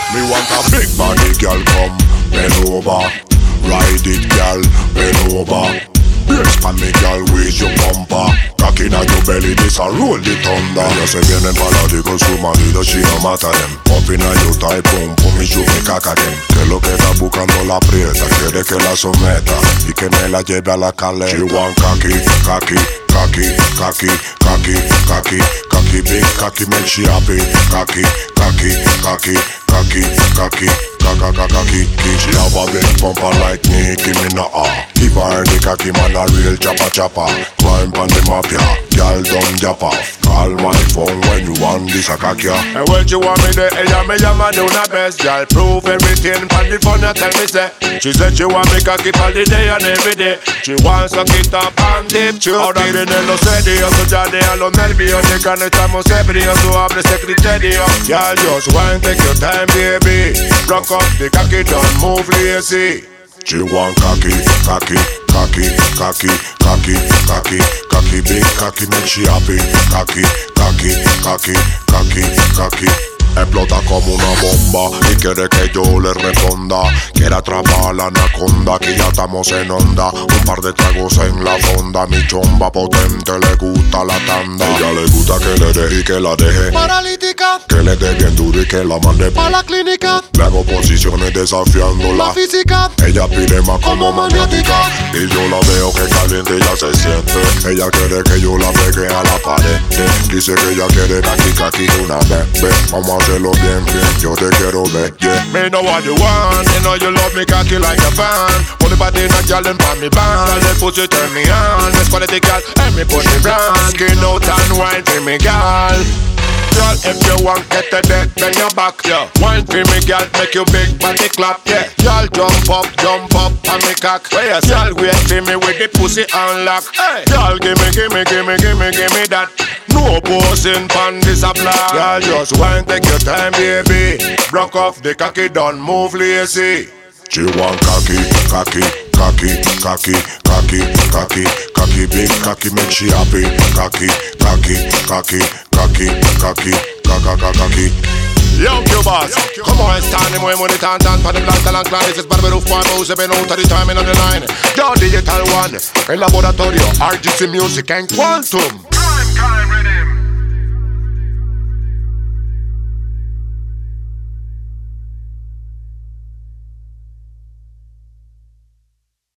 Me want a big body girl, come bend over. Ride it, girl, bend over. Brace pa me, girl, raise your bumper. Cock inna your belly, this a roll the thunder. Ella se viene para ti con su marido, she no mata them. Up inna your tight pum, pum y chup mi caca them. Que lo que está buscando la prieta, quiere que la someta y que me la lleve a la caleta. She want cocky, cocky, cocky, cocky, cocky, cocky, cocky, big cocky make she happy. Cocky, cocky, cocky, cocky, cocky, cocky. She have a big bumper like Nicki Minaj. Give her the cocky man a real chopper. Climb on the mafia, girl don't jump off. Call my phone when you want this a cocky. And when you want me there, me a do the best. Girl prove everything, pan the phone and tell me say. She said she want me cocky for the day and every day. She wants to get up and dip. Ahora vienen los serios, ya de a los nervios. De que no estamos ebrios, tú hables secretario. Girl just want take your time, baby. Rock up the cocky, don't move lazy. She want cocky, cocky, cocky, cocky, cocky, cocky, cocky, big cocky make she happy. Cocky, cocky, cocky, cocky, cocky. Explota como una bomba y quiere que yo le responda. Quiere atrapar a la anaconda, que ya estamos en onda. Un par de tragos en la fonda. Mi chomba potente le gusta la tanda. Ella le gusta que le deje y que la deje paralítica, que le dé bien duro y que la mande pa' la clínica. Le hago posiciones desafiándola. La física, ella pide más como maniática. Y yo la veo que caliente y ya se siente. Ella quiere que yo la pegue a la pared. Dice que ella quiere kaki kaki una vez. Vamos a hacerlo bien, bien, yo te quiero ver, yeah. Me know what you want, you know you love me cocky like a fan. Only body not yelling for me band. All the pussy turn me on, this quality girl, and me put me brand. Skin out and wine for me girl. Girl, if you want get the deck, bend your back, yeah. Wine for me girl, make you big body clap, yeah. Girl, jump up, on me cock. Girl, wait for me with the pussy unlock. Hey. Girl, give me that. No posing pan this a block. Girl, just wine, take your time, baby. Rock off the cocky, don't move lazy. She want cocky, cocky, cocky, cocky, cocky, cocky, cocky, big cocky make she happy. Cocky, cocky, cocky, cocky, cocky, cocky. Yo, Q-Boss, come on, stand him when it and for the black talent clan. This is Barbie Roof Farm, who's been out of the timing on the line. Yo, digital one, el laboratorio, RGC Music and Quantum.